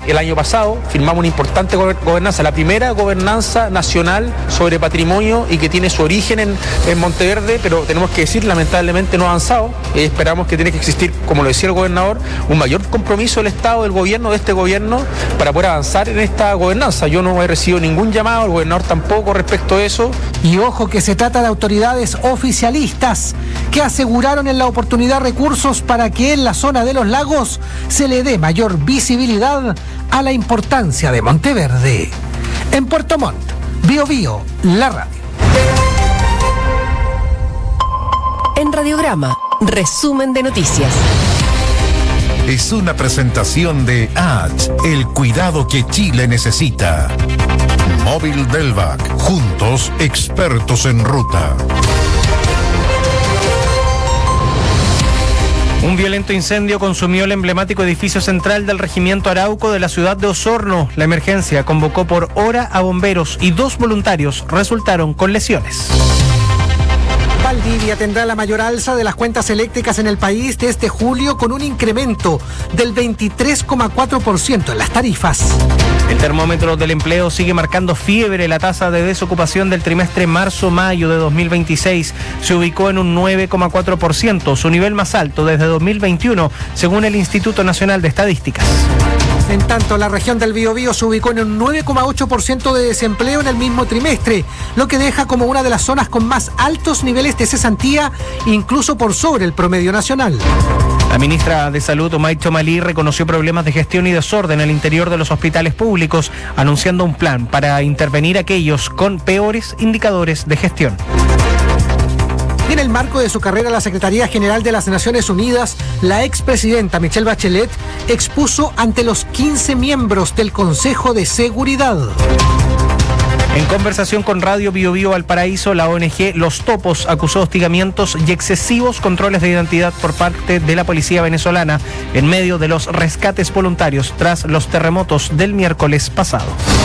el año pasado firmamos una importante gobernanza, la primera gobernanza nacional sobre patrimonio y que tiene su origen en Monteverde, pero tenemos que decir, lamentablemente no ha avanzado. Esperamos que tiene que existir, como lo decía el gobernador, un mayor compromiso del Estado, del gobierno, de este gobierno, para poder avanzar en esta gobernanza. Yo no he recibido ningún llamado, el gobernador tampoco respecto a eso. Y ojo que se trata de autoridades oficialistas que aseguraron en la oportunidad recursos para que en la zona de los lagos se le dé mayor visibilidad a la importancia de Monteverde. En Puerto Montt, Bío Bío, la radio. En Radiograma, resumen de noticias. Es una presentación de ATS, el cuidado que Chile necesita. Móvil Delvac, juntos expertos en ruta. Un violento incendio consumió el emblemático edificio central del Regimiento Arauco de la ciudad de Osorno. La emergencia convocó por hora a bomberos y 2 voluntarios resultaron con lesiones. Valdivia tendrá la mayor alza de las cuentas eléctricas en el país desde julio, con un incremento del 23,4% en las tarifas. El termómetro del empleo sigue marcando fiebre. La tasa de desocupación del trimestre marzo-mayo de 2026 se ubicó en un 9,4%, su nivel más alto desde 2021, según el Instituto Nacional de Estadísticas. En tanto, la región del Biobío se ubicó en un 9,8% de desempleo en el mismo trimestre, lo que deja como una de las zonas con más altos niveles de cesantía, incluso por sobre el promedio nacional. La ministra de Salud, Omay Chomalí, reconoció problemas de gestión y desorden al interior de los hospitales públicos, anunciando un plan para intervenir a aquellos con peores indicadores de gestión. En el marco de su carrera en la Secretaría General de las Naciones Unidas, la expresidenta Michelle Bachelet expuso ante los 15 miembros del Consejo de Seguridad. En conversación con Radio Bío Bío Valparaíso, la ONG Los Topos acusó hostigamientos y excesivos controles de identidad por parte de la policía venezolana en medio de los rescates voluntarios tras los terremotos del miércoles pasado.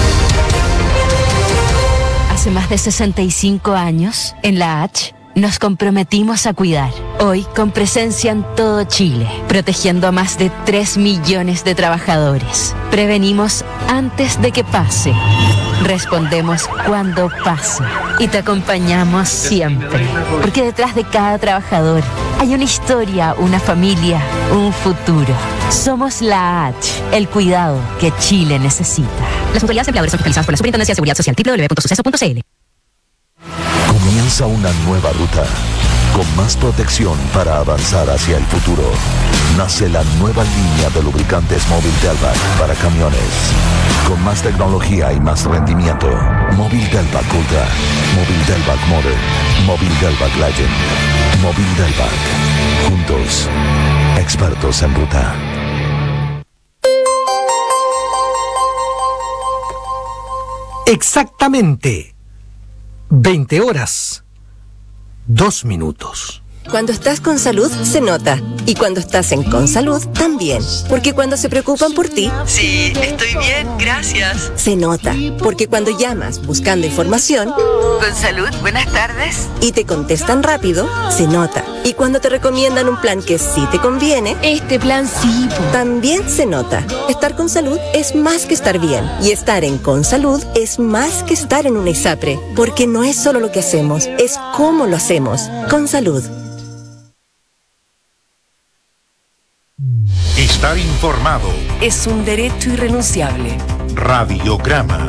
Hace más de 65 años, en la H, nos comprometimos a cuidar. Hoy, con presencia en todo Chile, protegiendo a más de 3 millones de trabajadores. Prevenimos antes de que pase. Respondemos cuando pase. Y te acompañamos siempre. Porque detrás de cada trabajador hay una historia, una familia, un futuro. Somos la H, el cuidado que Chile necesita. Las autoridades empleadoras son fiscalizadas por la Superintendencia de Seguridad Social, www.suceso.cl. Comienza una nueva ruta, con más protección para avanzar hacia el futuro. Nace la nueva línea de lubricantes Móvil Delvac para camiones. Con más tecnología y más rendimiento. Móvil Delvac Ultra, Móvil Delvac Modern, Móvil Delvac Legend, Móvil Delvac. Juntos, expertos en ruta. Exactamente 20 horas, 2 minutos. Cuando estás con salud, se nota. Y cuando estás en Consalud, también. Porque cuando se preocupan por ti... Sí, estoy bien, gracias. Se nota. Porque cuando llamas buscando información... Consalud, buenas tardes. Y te contestan rápido, se nota. Y cuando te recomiendan un plan que sí te conviene... Este plan sí. También se nota. Estar con salud es más que estar bien. Y estar en Consalud es más que estar en una ISAPRE. Porque no es solo lo que hacemos, es cómo lo hacemos. Consalud. Estar informado Es un derecho irrenunciable. Radiograma.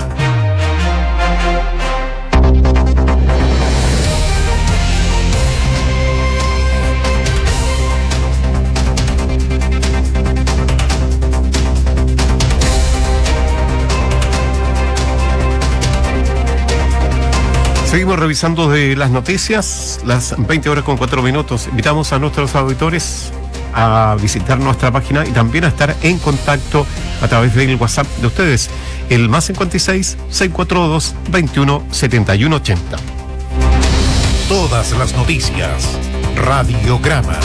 Seguimos revisando de las noticias, las 20 horas con 4 minutos. Invitamos a nuestros auditores a visitar nuestra página y también a estar en contacto a través del WhatsApp de ustedes, el +56 642 21 71 80. Todas las noticias. Radiograma.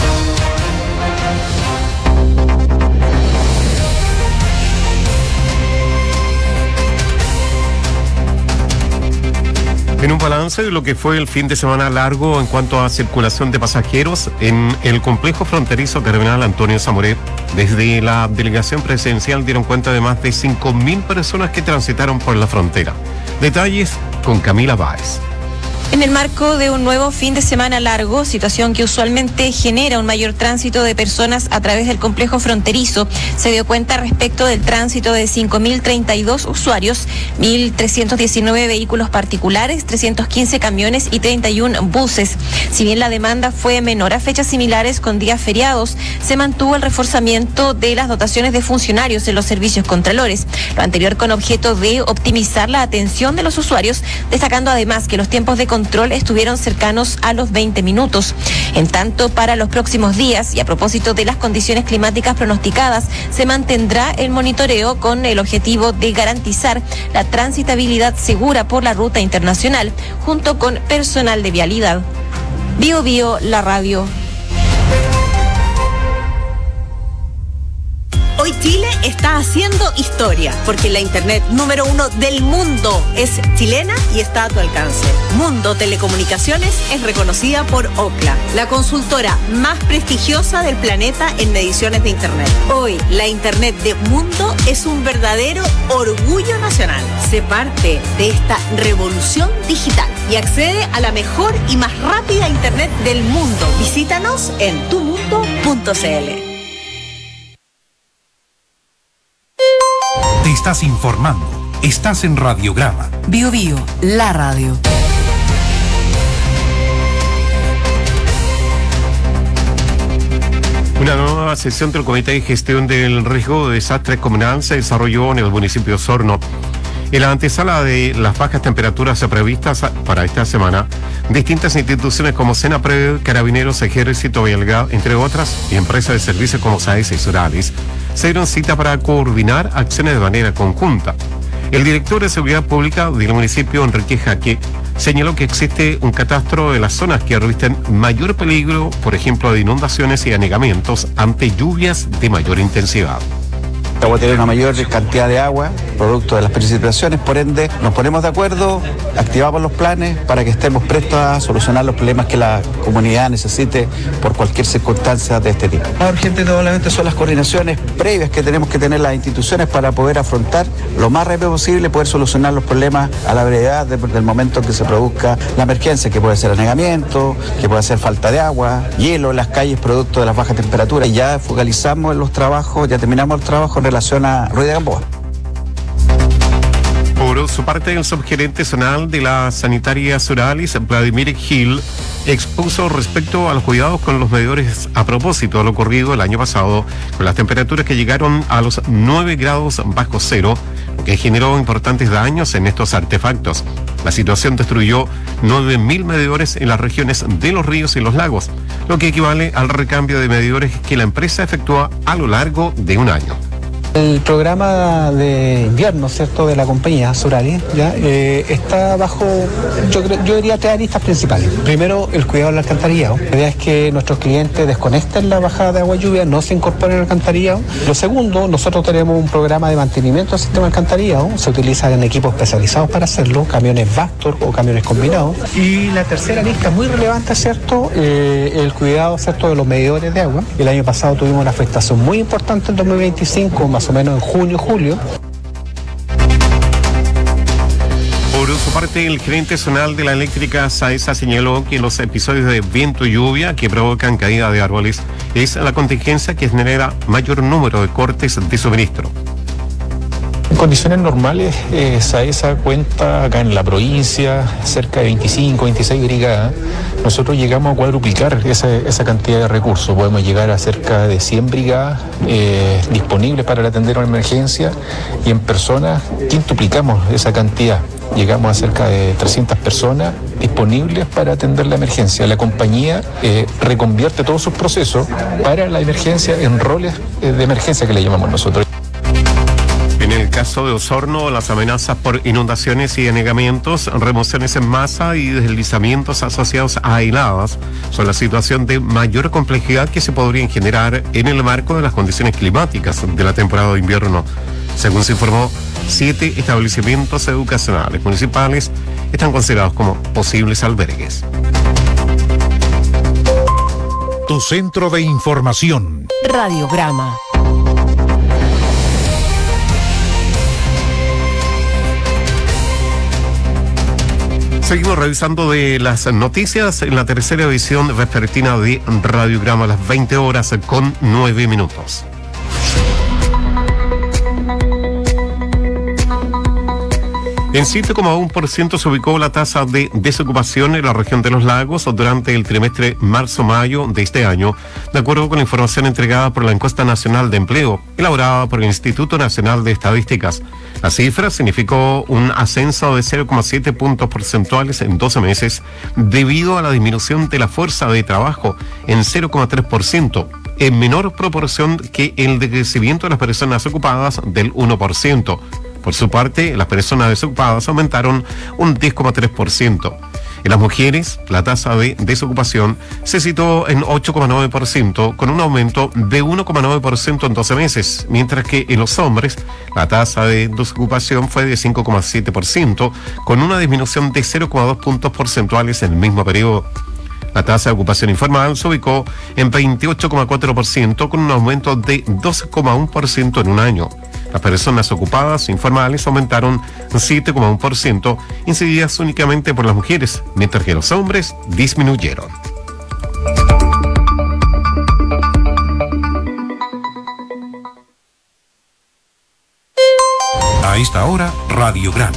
En un balance de lo que fue el fin de semana largo en cuanto a circulación de pasajeros en el complejo fronterizo terminal Antonio Zamoré, desde la delegación presidencial dieron cuenta de más de 5.000 personas que transitaron por la frontera. Detalles con Camila Báez. En el marco de un nuevo fin de semana largo, situación que usualmente genera un mayor tránsito de personas a través del complejo fronterizo, se dio cuenta respecto del tránsito de 5.032 usuarios, 1.319 vehículos particulares, 315 camiones y 31 buses. Si bien la demanda fue menor a fechas similares con días feriados, se mantuvo el reforzamiento de las dotaciones de funcionarios en los servicios contralores, lo anterior con objeto de optimizar la atención de los usuarios, destacando además que los tiempos de control estuvieron cercanos a los 20 minutos. En tanto, para los próximos días y a propósito de las condiciones climáticas pronosticadas, se mantendrá el monitoreo con el objetivo de garantizar la transitabilidad segura por la ruta internacional, junto con personal de vialidad. Bio Bio, la radio. Hoy Chile está haciendo historia, porque la internet número 1 del mundo es chilena y está a tu alcance. Mundo Telecomunicaciones es reconocida por Ookla, la consultora más prestigiosa del planeta en mediciones de internet. Hoy, la internet de Mundo es un verdadero orgullo nacional. Sé parte de esta revolución digital y accede a la mejor y más rápida internet del mundo. Visítanos en tumundo.cl. Te estás informando. Estás en Radiograma. Bio Bio, la radio. Una nueva sesión del Comité de Gestión del Riesgo de Desastres Comunal se desarrolló en el municipio de Osorno. En la antesala de las bajas temperaturas previstas para esta semana, distintas instituciones como Senapred, Carabineros, Ejército, Belga, entre otras, y empresas de servicios como SAES y Suralis, se dieron cita para coordinar acciones de manera conjunta. El director de Seguridad Pública del municipio, Enrique Jaque, señaló que existe un catastro de las zonas que revisten mayor peligro, por ejemplo, de inundaciones y anegamientos ante lluvias de mayor intensidad. Vamos a tener una mayor cantidad de agua, producto de las precipitaciones, por ende nos ponemos de acuerdo, activamos los planes para que estemos prestos a solucionar los problemas que la comunidad necesite por cualquier circunstancia de este tipo. Más urgente probablemente son las coordinaciones previas que tenemos que tener las instituciones para poder afrontar lo más rápido posible, poder solucionar los problemas a la brevedad del momento en que se produzca la emergencia, que puede ser anegamiento, que puede ser falta de agua, hielo en las calles producto de las bajas temperaturas. Y ya focalizamos en los trabajos, ya terminamos el trabajo en relación a Ruiz de Gamboa. Por su parte, el subgerente zonal de la sanitaria Suralis, Vladimir Gil, expuso respecto a los cuidados con los medidores a propósito de lo ocurrido el año pasado, con las temperaturas que llegaron a los 9 grados bajo cero, lo que generó importantes daños en estos artefactos. La situación destruyó 9.000 medidores en las regiones de los ríos y los lagos, lo que equivale al recambio de medidores que la empresa efectúa a lo largo de un año. El programa de invierno, ¿cierto?, de la compañía Suralis, ¿ya? Está bajo, yo diría, 3 aristas principales. Primero, el cuidado del alcantarillado. La idea es que nuestros clientes desconecten la bajada de agua y lluvia, no se incorporen al alcantarillado. Lo segundo, nosotros tenemos un programa de mantenimiento del sistema de alcantarillado. Se utilizan equipos especializados para hacerlo, camiones Vactor o camiones combinados. Y la tercera arista, muy relevante, ¿cierto?, el cuidado, ¿cierto?, de los medidores de agua. El año pasado tuvimos una afectación muy importante en 2025, más o menos en junio, julio. Por su parte, el gerente zonal de la eléctrica SAESA señaló que los episodios de viento y lluvia que provocan caída de árboles es la contingencia que genera mayor número de cortes de suministro. En condiciones normales, SAESA cuenta acá en la provincia cerca de 25, 26 brigadas. Nosotros llegamos a cuadruplicar esa cantidad de recursos. Podemos llegar a cerca de 100 brigadas disponibles para atender una emergencia, y en personas quintuplicamos esa cantidad. Llegamos a cerca de 300 personas disponibles para atender la emergencia. La compañía reconvierte todos sus procesos para la emergencia en roles de emergencia que le llamamos nosotros. En el caso de Osorno, las amenazas por inundaciones y anegamientos, remociones en masa y deslizamientos asociados a heladas son la situación de mayor complejidad que se podrían generar en el marco de las condiciones climáticas de la temporada de invierno. Según se informó, 7 establecimientos educacionales municipales están considerados como posibles albergues. Tu centro de información. Radiograma. Seguimos revisando de las noticias en la tercera edición vespertina de Radiograma a las 20 horas con 9 minutos. En 7,1% se ubicó la tasa de desocupación en la región de los lagos durante el trimestre marzo-mayo de este año, de acuerdo con la información entregada por la Encuesta Nacional de Empleo, elaborada por el Instituto Nacional de Estadísticas. La cifra significó un ascenso de 0,7 puntos porcentuales en 12 meses, debido a la disminución de la fuerza de trabajo en 0,3%, en menor proporción que el decrecimiento de las personas ocupadas del 1%. Por su parte, las personas desocupadas aumentaron un 10,3%. En las mujeres, la tasa de desocupación se situó en 8,9%, con un aumento de 1,9% en 12 meses, mientras que en los hombres, la tasa de desocupación fue de 5,7%, con una disminución de 0,2 puntos porcentuales en el mismo periodo. La tasa de ocupación informal se ubicó en 28,4%, con un aumento de 12,1% en un año. Las personas ocupadas informales aumentaron 7,1%, incididas únicamente por las mujeres, mientras que los hombres disminuyeron. A esta hora, Radiograma.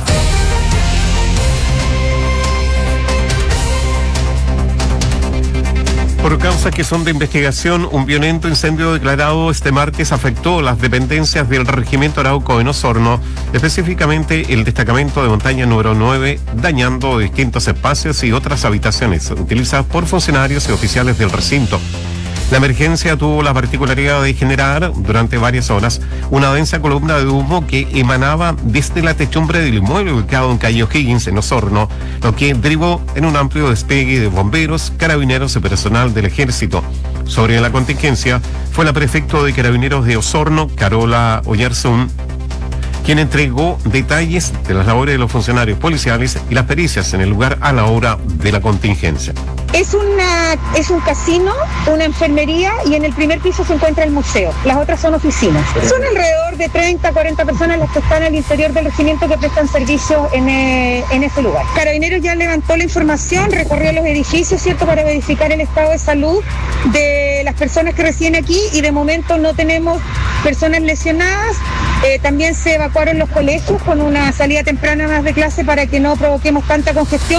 Por causas que son de investigación, un violento incendio declarado este martes afectó las dependencias del Regimiento Arauco en Osorno, específicamente el destacamento de montaña número 9, dañando distintos espacios y otras habitaciones utilizadas por funcionarios y oficiales del recinto. La emergencia tuvo la particularidad de generar, durante varias horas, una densa columna de humo que emanaba desde la techumbre del inmueble ubicado en calle O'Higgins, en Osorno, lo que derivó en un amplio despegue de bomberos, carabineros y personal del ejército. Sobre la contingencia, fue la prefecto de Carabineros de Osorno, Carola Oyarzún, quien entregó detalles de las labores de los funcionarios policiales y las pericias en el lugar a la hora de la contingencia. Es un casino, una enfermería y en el primer piso se encuentra el museo. Las otras son oficinas. Son alrededor de 30, 40 personas las que están al interior del regimiento que prestan servicio en ese lugar. Carabineros ya levantó la información, recorrió los edificios, ¿cierto?, para verificar el estado de salud de las personas que residen aquí y de momento no tenemos personas lesionadas. También se evacuaron los colegios con una salida temprana más de clase para que no provoquemos tanta congestión.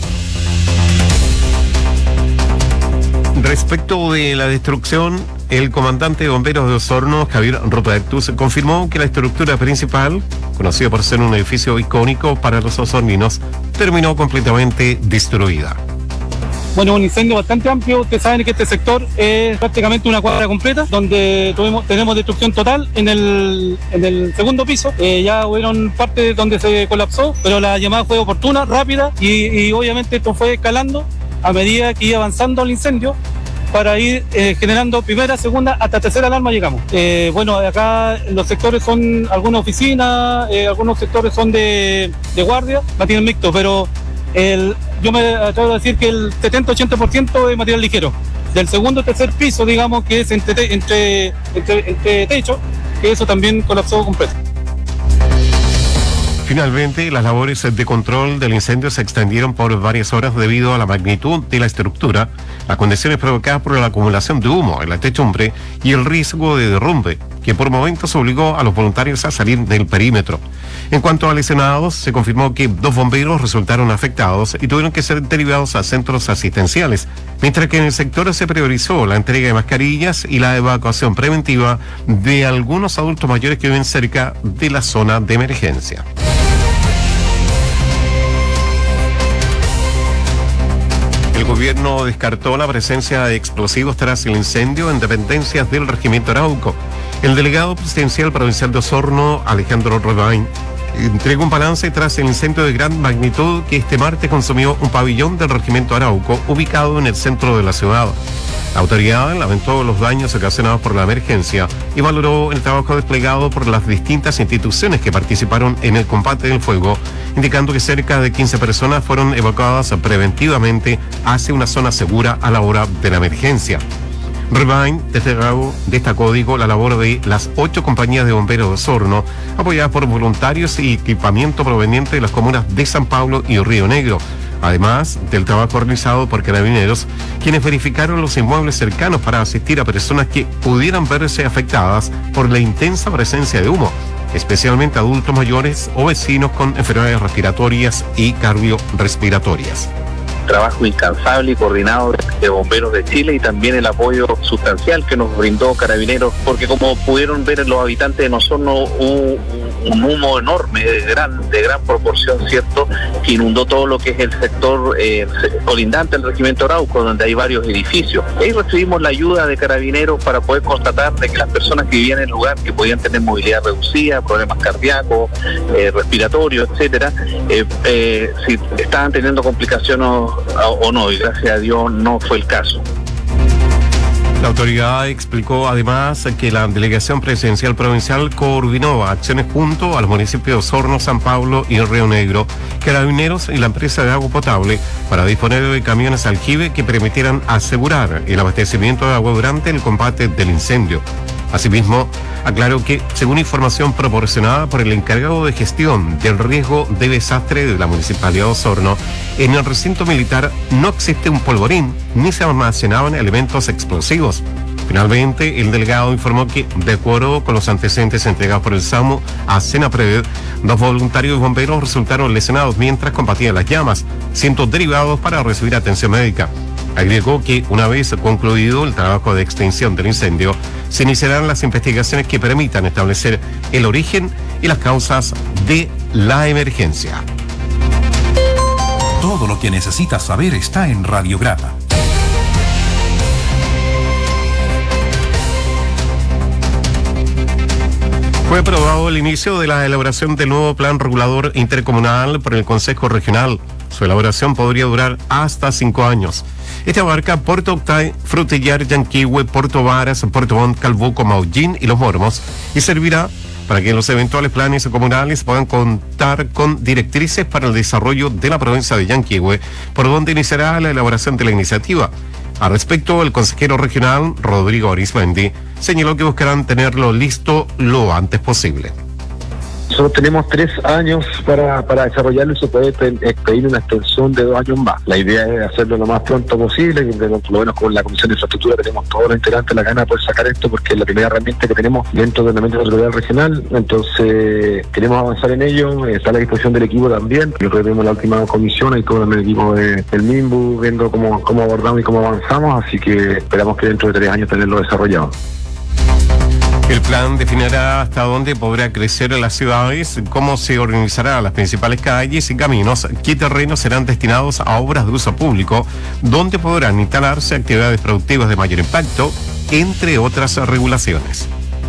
Respecto de la destrucción, el comandante de bomberos de Osorno, Javier Robertus, confirmó que la estructura principal, conocida por ser un edificio icónico para los osorninos, terminó completamente destruida. Bueno, un incendio bastante amplio. Ustedes saben que este sector es prácticamente una cuadra completa, donde tenemos destrucción total en el segundo piso. Ya hubieron partes donde se colapsó, pero la llamada fue oportuna, rápida, y obviamente esto fue escalando a medida que iba avanzando el incendio para ir generando primera, segunda, hasta tercera alarma llegamos. Bueno, acá los sectores son algunas oficinas, algunos sectores son de guardia, material mixto, pero yo me atrevo a decir que el 70-80% es material ligero. Del segundo y tercer piso, digamos, que es entre techo, que eso también colapsó completo. Finalmente, las labores de control del incendio se extendieron por varias horas debido a la magnitud de la estructura, las condiciones provocadas por la acumulación de humo en la techumbre y el riesgo de derrumbe, que por momentos obligó a los voluntarios a salir del perímetro. En cuanto a lesionados, se confirmó que 2 bomberos resultaron afectados y tuvieron que ser derivados a centros asistenciales, mientras que en el sector se priorizó la entrega de mascarillas y la evacuación preventiva de algunos adultos mayores que viven cerca de la zona de emergencia. El gobierno descartó la presencia de explosivos tras el incendio en dependencias del Regimiento Arauco. El delegado presidencial provincial de Osorno, Alejandro Robain, entregó un balance tras el incendio de gran magnitud que este martes consumió un pabellón del Regimiento Arauco ubicado en el centro de la ciudad. La autoridad lamentó los daños ocasionados por la emergencia y valoró el trabajo desplegado por las distintas instituciones que participaron en el combate del fuego, indicando que cerca de 15 personas fueron evacuadas preventivamente hacia una zona segura a la hora de la emergencia. Revine destacó la labor de las 8 compañías de bomberos de Osorno, apoyadas por voluntarios y equipamiento proveniente de las comunas de San Pablo y Río Negro, además del trabajo realizado por Carabineros, quienes verificaron los inmuebles cercanos para asistir a personas que pudieran verse afectadas por la intensa presencia de humo, especialmente adultos mayores o vecinos con enfermedades respiratorias y cardiorrespiratorias. Trabajo incansable y coordinado de Bomberos de Chile y también el apoyo sustancial que nos brindó Carabineros, porque como pudieron ver los habitantes de Osorno, hubo un humo enorme de gran proporción, ¿cierto?, que inundó todo lo que es el sector colindante al regimiento Arauco, donde hay varios edificios. Ahí recibimos la ayuda de Carabineros para poder constatar de que las personas que vivían en el lugar, que podían tener movilidad reducida, problemas cardíacos, respiratorios, etcétera, si estaban teniendo complicaciones o no, y gracias a Dios no fue el caso. La autoridad explicó además que la Delegación Presidencial Provincial coordinó acciones junto a los municipios de Osorno, San Pablo y Río Negro, Carabineros y la empresa de agua potable para disponer de camiones aljibe que permitieran asegurar el abastecimiento de agua durante el combate del incendio. Asimismo, aclaró que, según información proporcionada por el encargado de gestión del riesgo de desastre de la Municipalidad de Osorno, en el recinto militar no existe un polvorín ni se almacenaban elementos explosivos. Finalmente, el delegado informó que, de acuerdo con los antecedentes entregados por el SAMU a Senapred, 2 voluntarios bomberos resultaron lesionados mientras combatían las llamas, siendo derivados para recibir atención médica. Agregó que una vez concluido el trabajo de extinción del incendio, se iniciarán las investigaciones que permitan establecer el origen y las causas de la emergencia. Todo lo que necesitas saber está en Radiograma. Fue aprobado el inicio de la elaboración del nuevo plan regulador intercomunal por el Consejo Regional. Su elaboración podría durar hasta 5 años. Este abarca Puerto Octay, Frutillar, Yanquihue, Puerto Varas, Puerto Montt, Calbuco, Maullín y Los Mormos, y servirá para que los eventuales planes comunales puedan contar con directrices para el desarrollo de la provincia de Yanquihue, por donde iniciará la elaboración de la iniciativa. Al respecto, el consejero regional, Rodrigo Arismendi, señaló que buscarán tenerlo listo lo antes posible. Nosotros tenemos 3 años para desarrollarlo y se puede pedir una extensión de 2 años más. La idea es hacerlo lo más pronto posible, y por lo menos con la Comisión de Infraestructura tenemos todos los integrantes la gana de poder sacar esto, porque es la primera herramienta que tenemos dentro del ambiente territorial regional. Entonces queremos avanzar en ello, está a la disposición del equipo también. Nosotros tenemos la última comisión, ahí todo el equipo del MIMBU viendo cómo abordamos y cómo avanzamos, así que esperamos que dentro de 3 años tenerlo desarrollado. El plan definirá hasta dónde podrá crecer las ciudades, cómo se organizarán las principales calles y caminos, qué terrenos serán destinados a obras de uso público, dónde podrán instalarse actividades productivas de mayor impacto, entre otras regulaciones.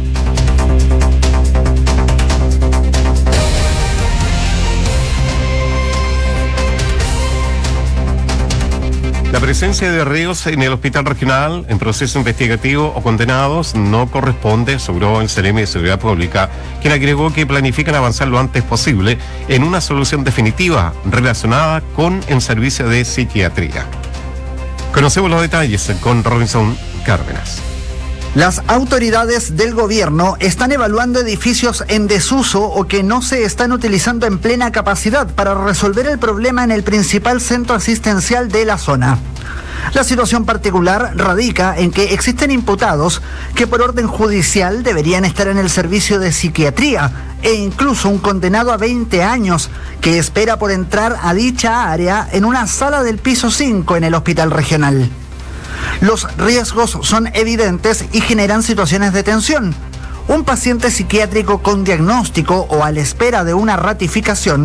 La presencia de reos en el hospital regional en proceso investigativo o condenados no corresponde, aseguró el Seremi de Seguridad Pública, quien agregó que planifican avanzar lo antes posible en una solución definitiva relacionada con el servicio de psiquiatría. Conocemos los detalles con Robinson Cárdenas. Las autoridades del gobierno están evaluando edificios en desuso o que no se están utilizando en plena capacidad para resolver el problema en el principal centro asistencial de la zona. La situación particular radica en que existen imputados que por orden judicial deberían estar en el servicio de psiquiatría e incluso un condenado a 20 años que espera por entrar a dicha área en una sala del piso 5 en el hospital regional. Los riesgos son evidentes y generan situaciones de tensión. Un paciente psiquiátrico con diagnóstico o a la espera de una ratificación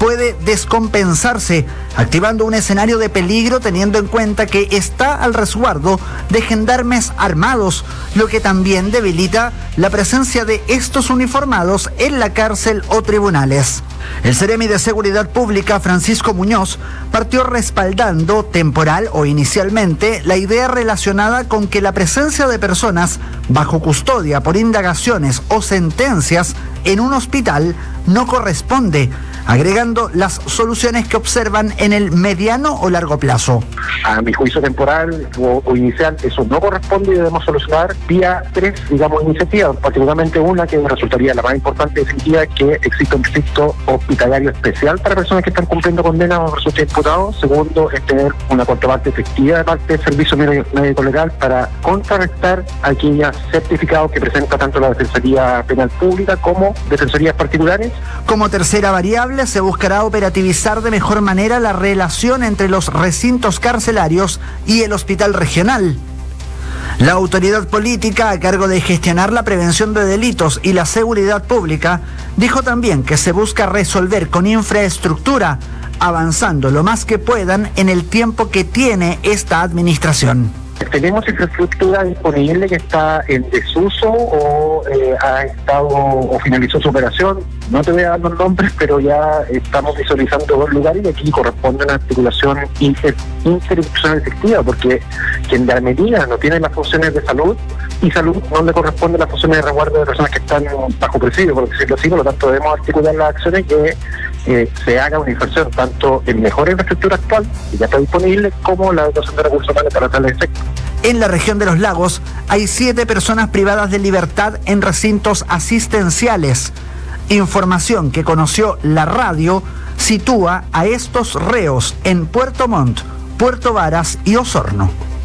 puede descompensarse, activando un escenario de peligro teniendo en cuenta que está al resguardo de gendarmes armados, lo que también debilita la presencia de estos uniformados en la cárcel o tribunales. El Seremi de Seguridad Pública, Francisco Muñoz, partió respaldando temporal o inicialmente la idea relacionada con que la presencia de personas bajo custodia por indagaciones o sentencias en un hospital no corresponde, agregando las soluciones que observan en el mediano o largo plazo. A mi juicio temporal o inicial, eso no corresponde y debemos solucionar vía 3, iniciativas, particularmente una que resultaría la más importante y definitiva, que existe un distrito hospitalario especial para personas que están cumpliendo condenas o resulta imputados. Segundo, es tener una contraparte efectiva de parte del servicio médico legal para contrarrestar aquellos certificados que presenta tanto la Defensoría Penal Pública como defensorías particulares. Como tercera variable, se buscará operativizar de mejor manera la relación entre los recintos carcelarios y el hospital regional. La autoridad política a cargo de gestionar la prevención de delitos y la seguridad pública dijo también que se busca resolver con infraestructura, avanzando lo más que puedan en el tiempo que tiene esta administración. Tenemos infraestructura disponible que está en desuso o ha estado o finalizó su operación. No te voy a dar los nombres, pero ya estamos visualizando 2 lugares y aquí corresponde una articulación interinstitucional efectiva, porque Gendarmería no tiene las funciones de salud y salud no le corresponde las funciones de resguardo de personas que están bajo presidio, por decirlo así. Por lo tanto, debemos articular las acciones que se haga una inversión tanto en mejor infraestructura actual, que ya está disponible, como la dotación de recursos humanos para tal efecto. En la región de los lagos hay 7 personas privadas de libertad en recintos asistenciales. Información que conoció la radio sitúa a estos reos en Puerto Montt, Puerto Varas y Osorno.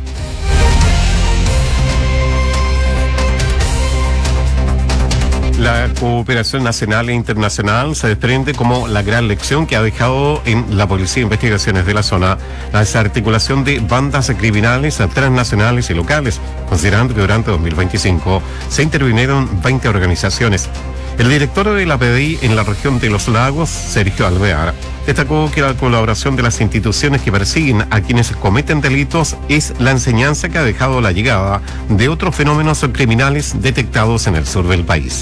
La cooperación nacional e internacional se desprende como la gran lección que ha dejado en la Policía de Investigaciones de la zona la desarticulación de bandas criminales transnacionales y locales, considerando que durante 2025 se intervinieron 20 organizaciones. El director de la PDI en la región de los lagos, Sergio Alvear, destacó que la colaboración de las instituciones que persiguen a quienes cometen delitos es la enseñanza que ha dejado la llegada de otros fenómenos criminales detectados en el sur del país.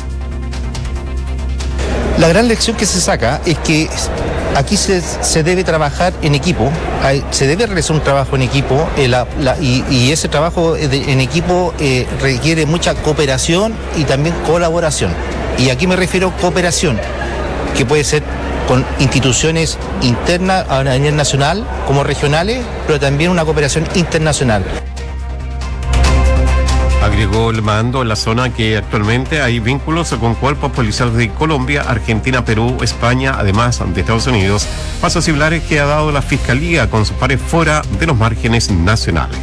La gran lección que se saca es que aquí se debe trabajar en equipo, se debe realizar un trabajo en equipo y ese trabajo en equipo requiere mucha cooperación y también colaboración. Y aquí me refiero a cooperación, que puede ser con instituciones internas a nivel nacional como regionales, pero también una cooperación internacional. Agregó el mando en la zona que actualmente hay vínculos con cuerpos policiales de Colombia, Argentina, Perú, España, además de Estados Unidos, pasos similares que ha dado la Fiscalía con sus pares fuera de los márgenes nacionales.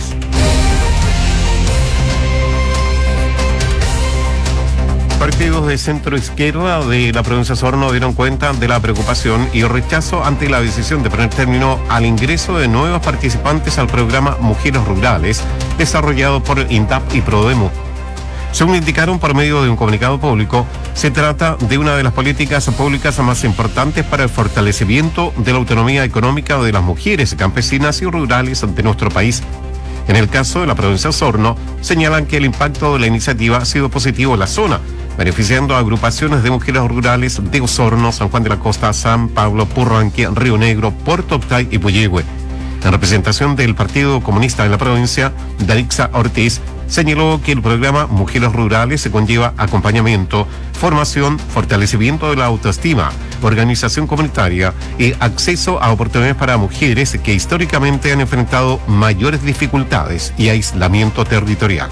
Partidos de centro izquierda de la provincia de Osorno dieron cuenta de la preocupación y rechazo ante la decisión de poner término al ingreso de nuevos participantes al programa Mujeres Rurales, desarrollado por INDAP y Prodemo. Según indicaron por medio de un comunicado público, se trata de una de las políticas públicas más importantes para el fortalecimiento de la autonomía económica de las mujeres campesinas y rurales de nuestro país. En el caso de la provincia de Osorno, señalan que el impacto de la iniciativa ha sido positivo en la zona, beneficiando a agrupaciones de mujeres rurales de Osorno, San Juan de la Costa, San Pablo, Purranque, Río Negro, Puerto Octay y Puyehue. En representación del Partido Comunista de la provincia, Darixa Ortiz señaló que el programa Mujeres Rurales se conlleva acompañamiento, formación, fortalecimiento de la autoestima, organización comunitaria y acceso a oportunidades para mujeres que históricamente han enfrentado mayores dificultades y aislamiento territorial.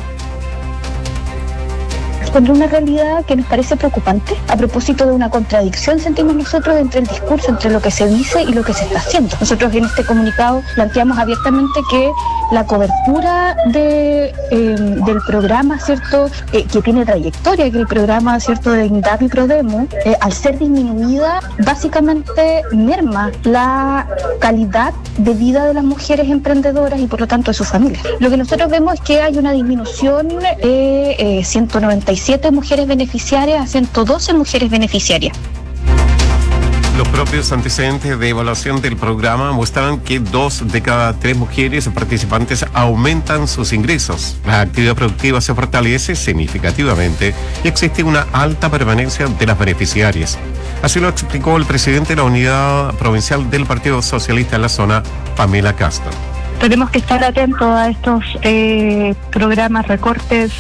Contra una realidad que nos parece preocupante, a propósito de una contradicción, sentimos nosotros entre el discurso, entre lo que se dice y lo que se está haciendo. Nosotros en este comunicado planteamos abiertamente que la cobertura del programa, ¿cierto?, que tiene trayectoria, que el programa, ¿cierto?, de INDAP y Prodemo, al ser disminuida, básicamente merma la calidad de vida de las mujeres emprendedoras y por lo tanto de sus familias. Lo que nosotros vemos es que hay una disminución de 197 mujeres beneficiarias a 112 mujeres beneficiarias. Los propios antecedentes de evaluación del programa muestran que 2 de cada 3 mujeres participantes aumentan sus ingresos. La actividad productiva se fortalece significativamente y existe una alta permanencia de las beneficiarias. Así lo explicó el presidente de la unidad provincial del Partido Socialista en la zona, Pamela Castro. Tenemos que estar atentos a estos programas, recortes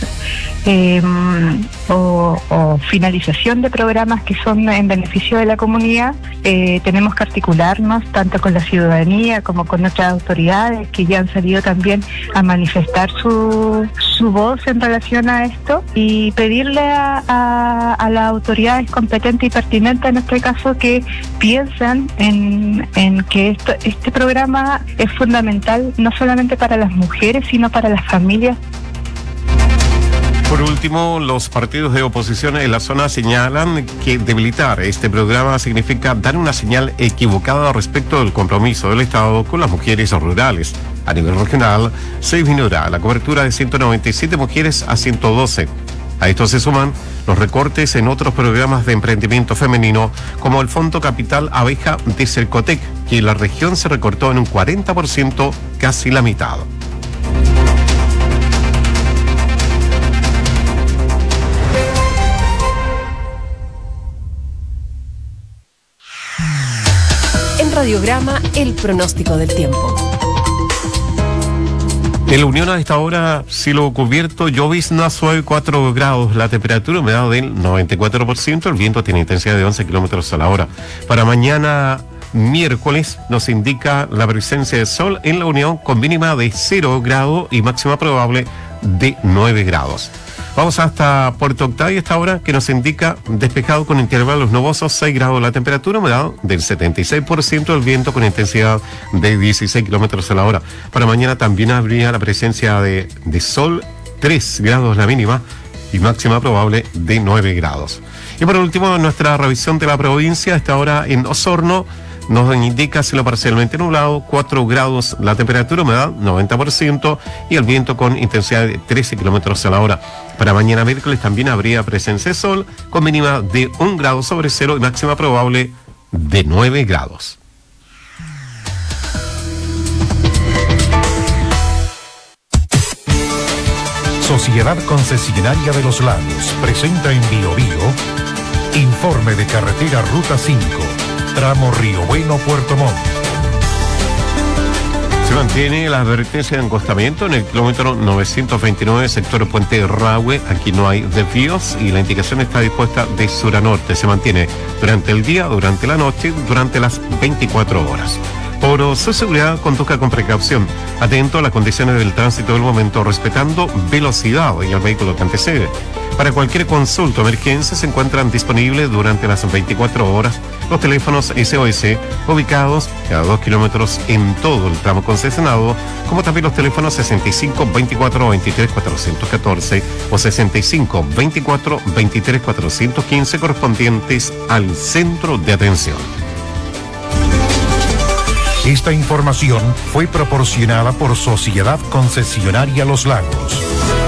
o finalización de programas que son en beneficio de la comunidad. Tenemos que articularnos tanto con la ciudadanía como con otras autoridades que ya han salido también a manifestar su voz en relación a esto y pedirle a las autoridades competentes y pertinentes en este caso que piensen en que este programa es fundamental no solamente para las mujeres sino para las familias. Por último, los partidos de oposición en la zona señalan que debilitar este programa significa dar una señal equivocada respecto del compromiso del Estado con las mujeres rurales. A nivel regional, se disminuirá la cobertura de 197 mujeres a 112. A esto se suman los recortes en otros programas de emprendimiento femenino, como el Fondo Capital Abeja de Cercotec, que en la región se recortó en un 40%, casi la mitad. En Radiograma, el pronóstico del tiempo. En la Unión a esta hora, cielo cubierto, llovizna suave 4 grados, la temperatura humedad del 94%, el viento tiene intensidad de 11 kilómetros a la hora. Para mañana miércoles nos indica la presencia de sol en la Unión con mínima de 0 grado y máxima probable de 9 grados. Vamos hasta Puerto Octavio a esta hora, que nos indica despejado con intervalos nubosos, 6 grados la temperatura, humedad del 76%, el viento con intensidad de 16 kilómetros a la hora. Para mañana también habría la presencia de sol, 3 grados la mínima y máxima probable de 9 grados. Y por último, nuestra revisión de la provincia, a esta hora en Osorno, nos indica cielo parcialmente nublado, 4 grados la temperatura, humedad 90% y el viento con intensidad de 13 kilómetros a la hora. Para mañana miércoles también habría presencia de sol con mínima de 1 grado sobre cero y máxima probable de 9 grados. Sociedad Concesionaria de los Lagos presenta en Bio Bio informe de carretera Ruta 5. Tramo Río Bueno, Puerto Montt. Se mantiene la advertencia de encostamiento en el kilómetro 929, sector Puente Rahue. Aquí no hay desvíos y la indicación está dispuesta de sur a norte. Se mantiene durante el día, durante la noche, durante las 24 horas. Por su seguridad, conduzca con precaución, atento a las condiciones del tránsito del momento, respetando velocidad y al vehículo que antecede. Para cualquier consulta o emergencia se encuentran disponibles durante las 24 horas los teléfonos SOS ubicados cada 2 kilómetros en todo el tramo concesionado, como también los teléfonos 65 24 23 414 o 65 24 23 415 correspondientes al centro de atención. Esta información fue proporcionada por Sociedad Concesionaria Los Lagos.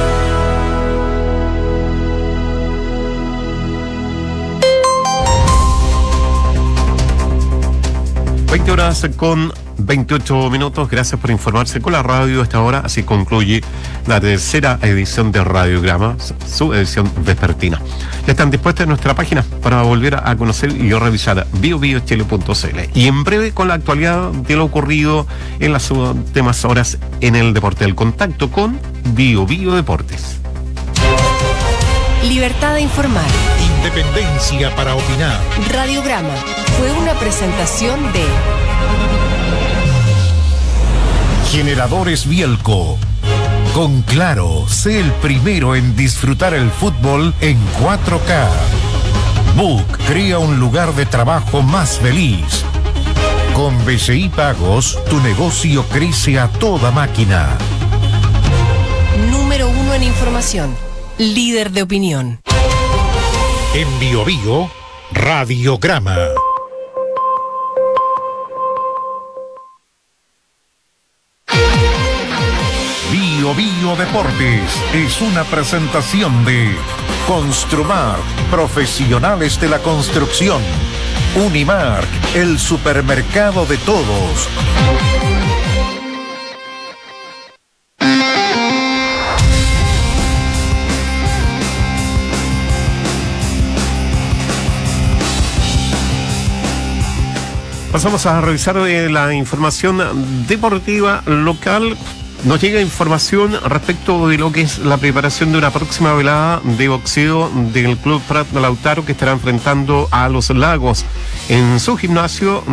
Horas con 28 minutos. Gracias por informarse con la radio a esta hora. Así concluye la tercera edición de Radiograma, su edición vespertina. Ya están dispuestas en nuestra página para volver a conocer y revisar biobiochile.cl. Y en breve con la actualidad de lo ocurrido en las últimas horas en el deporte. El contacto con Bio Bio Deportes. Libertad de informar. Independencia para opinar. Radiograma fue una presentación de Generadores Bielco. Con Claro, sé el primero en disfrutar el fútbol en 4K. Book crea un lugar de trabajo más feliz. Con BCI Pagos, tu negocio crece a toda máquina. Número 1 en información. Líder de opinión. En Bio Bio, Radiograma. Bio Bio Deportes es una presentación de Construmar, profesionales de la construcción, Unimark, el supermercado de todos. Pasamos a revisar la información deportiva local. Nos llega información respecto de lo que es la preparación de una próxima velada de boxeo del Club Prat Lautaro, que estará enfrentando a Los Lagos en su gimnasio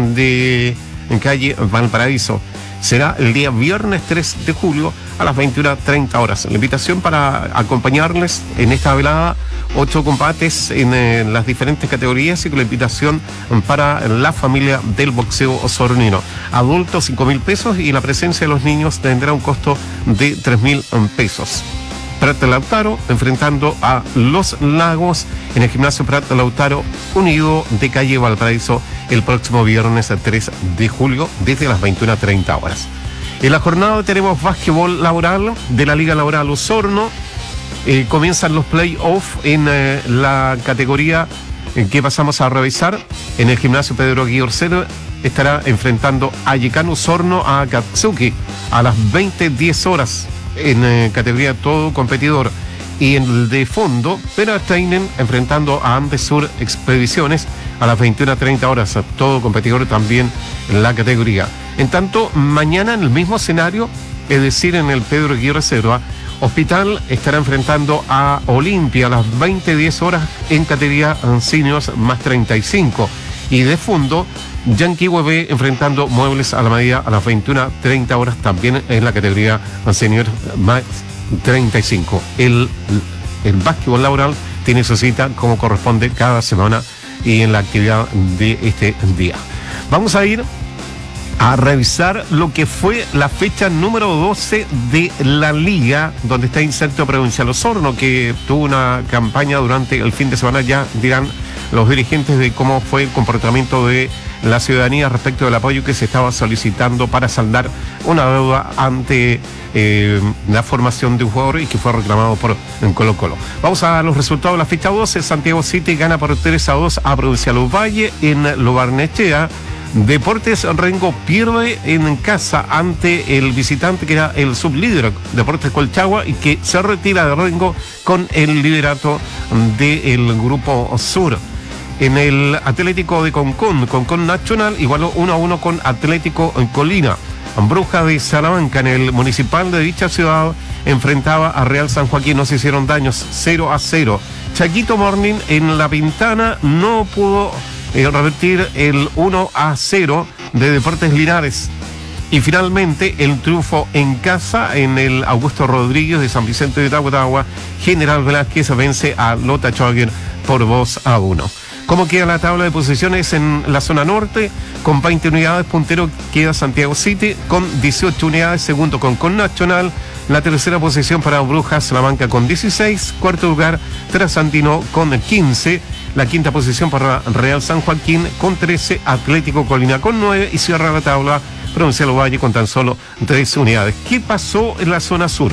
en calle Valparaíso. Será el día viernes 3 de julio a las 21:30 horas. La invitación para acompañarles en esta velada, 8 combates en las diferentes categorías, y con la invitación para la familia del boxeo osornino. Adultos 5.000 pesos, y la presencia de los niños tendrá un costo de 3.000 pesos. Prat Lautaro enfrentando a Los Lagos en el gimnasio Prat Lautaro Unido de calle Valparaíso el próximo viernes 3 de julio desde las 21:30 horas. En la jornada tenemos básquetbol laboral de la Liga Laboral Osorno. Comienzan los playoffs en la categoría que pasamos a revisar. En el gimnasio Pedro Guiorcero estará enfrentando a Yecano Osorno a Akatsuki a las 20:10 horas en categoría todo competidor. Y en el de fondo, Perasteinen enfrentando a Andesur Expediciones a las 21:30 horas, todo competidor también en la categoría. En tanto, mañana en el mismo escenario, es decir, en el Pedro Aguirre Cerda, Hospital estará enfrentando a Olimpia a las 20:10 horas en categoría seniors más 35. Y de fondo, Yankee WB enfrentando Muebles a la Medida a las 21:30 horas también en la categoría seniors más 35. El básquetbol laboral tiene su cita como corresponde cada semana y en la actividad de este día. Vamos a ir a revisar lo que fue la fecha número 12 de la Liga, donde está inserto Provincial Osorno, que tuvo una campaña durante el fin de semana. Ya dirán los dirigentes de cómo fue el comportamiento de la ciudadanía respecto del apoyo que se estaba solicitando para saldar una deuda ante la formación de un jugador y que fue reclamado por Colo-Colo. Vamos a los resultados de la fecha 12. Santiago City gana por 3-2 a Provincial Ovalle en Lo Barnechea. Deportes Rengo pierde en casa ante el visitante, que era el sublíder Deportes Colchagua, y que se retira de Rengo con el liderato del Grupo Sur. En el Atlético de Concón Nacional igualó 1-1 con Atlético en Colina. Bruja de Salamanca en el Municipal de dicha ciudad enfrentaba a Real San Joaquín, no se hicieron daños, 0-0. Chaquito Morning en La Pintana no pudo revertir el 1-0 de Deportes Linares. Y finalmente el triunfo en casa en el Augusto Rodríguez de San Vicente de Tagua. General Velázquez vence a Lota Schwager por 2-1. ¿Cómo queda la tabla de posiciones en la zona norte? Con 20 unidades, puntero queda Santiago City, con 18 unidades, segundo con Nacional. La tercera posición para Brujas Salamanca con 16, cuarto lugar Trasandino con 15, la quinta posición para Real San Joaquín con 13, Atlético Colina con 9 y cierra la tabla Provincial Ovalle con tan solo 3 unidades. ¿Qué pasó en la zona sur?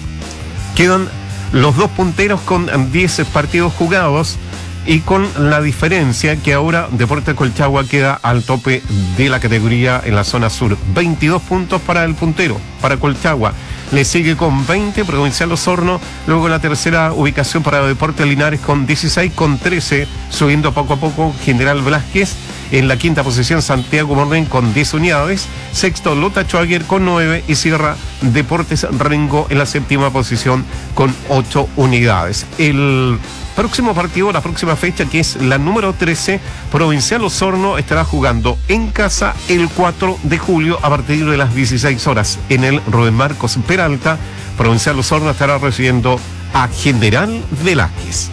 Quedan los dos punteros con 10 partidos jugados, y con la diferencia que ahora Deportes Colchagua queda al tope de la categoría en la zona sur. 22 puntos para el puntero, para Colchagua. Le sigue con 20 Provincial Osorno, luego la tercera ubicación para Deportes Linares con 16, con 13, subiendo poco a poco General Velázquez. En la quinta posición Santiago Morning con 10 unidades, sexto Lota Schwager con 9 y cierra Deportes Rengo en la séptima posición con 8 unidades. El próximo partido, la próxima fecha, que es la número 13, Provincial Osorno estará jugando en casa el 4 de julio a partir de las 16 horas en el Rubén Marcos Peralta. Provincial Osorno estará recibiendo a General Velázquez.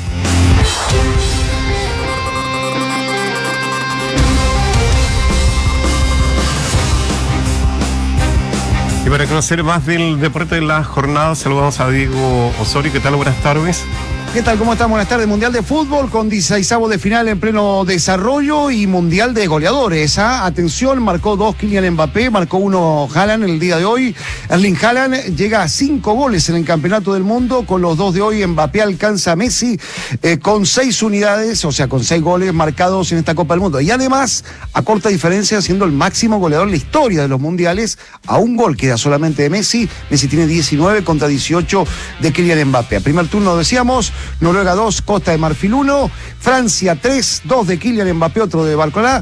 Y para conocer más del deporte de la jornada, saludamos a Diego Osorio. ¿Qué tal? Buenas tardes. ¿Qué tal? ¿Cómo están? Buenas tardes. Mundial de fútbol con 16avos de final en pleno desarrollo y mundial de goleadores. Atención, marcó 2 Kylian Mbappé, marcó 1 Haaland en el día de hoy. Erling Haaland llega a 5 goles en el Campeonato del Mundo. Con los 2 de hoy, Mbappé alcanza a Messi con 6 unidades, o sea, con 6 goles marcados en esta Copa del Mundo. Y además, a corta diferencia, siendo el máximo goleador en la historia de los mundiales, a un gol queda solamente de Messi. Messi tiene 19 contra 18 de Kylian Mbappé. A primer turno decíamos, Noruega 2, Costa de Marfil 1, Francia 3, 2 de Kylian Mbappé, otro de Barcolá,